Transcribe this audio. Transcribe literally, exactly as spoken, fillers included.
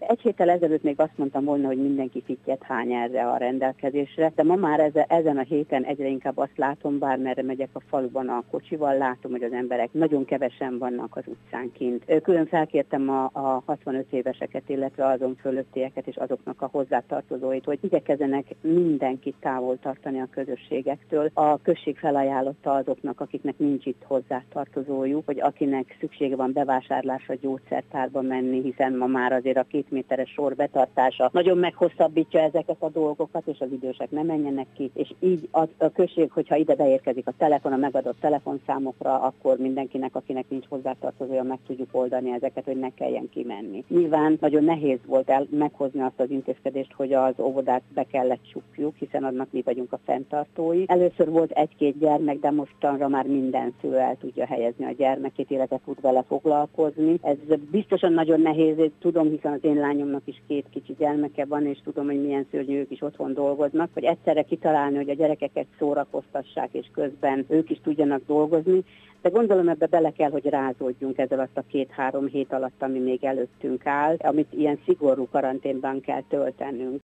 Egy héttel ezelőtt még azt mondtam volna, hogy mindenki fittyet hány erre a rendelkezésre, de ma már ezen a héten egyre inkább azt látom, bármerre megyek a faluban a kocsival, látom, hogy az emberek nagyon kevesen vannak az utcán kint. Külön felkértem a, a hatvanöt éveseket, illetve azon fölöttieket és azoknak a hozzátartozóit, hogy igyekezzenek mindenkit távol tartani a közösségektől. A község felajánlotta azoknak, akiknek nincs itt hozzátartozójuk, hogy akinek szüksége van bevásárlásra, gyógyszertárba menni, hiszen ma már azért a két méteres sor betartása nagyon meghosszabbítja ezeket a dolgokat, és az idősek nem menjenek ki, és így a, a község, hogyha ide beérkezik a telefon, a megadott telefonszámokra, akkor mindenkinek, akinek nincs hozzátartozója, meg tudjuk oldani ezeket, hogy ne kelljen kimenni. Nyilván nagyon nehéz volt el meghozni azt az intézkedést, hogy az óvodát be kellett csukjuk, hiszen annak mi vagyunk a fenntartói. Először volt egy-két gyermek, de mostanra már minden szülő el tudja helyezni a gyermekét, illetve tud vele foglalkozni. Ez biztosan nagyon nehéz, tudom, hiszen az én lányomnak is két kicsi gyermeke van, és tudom, hogy milyen szörnyű, ők is otthon dolgoznak, hogy egyszerre kitalálni, hogy a gyerekeket szórakoztassák, és közben ők is tudjanak dolgozni, de gondolom ebbe bele kell, hogy rázódjunk ez alatt a két-három hét alatt, ami még előttünk áll, amit ilyen szigorú karanténban kell töltenünk.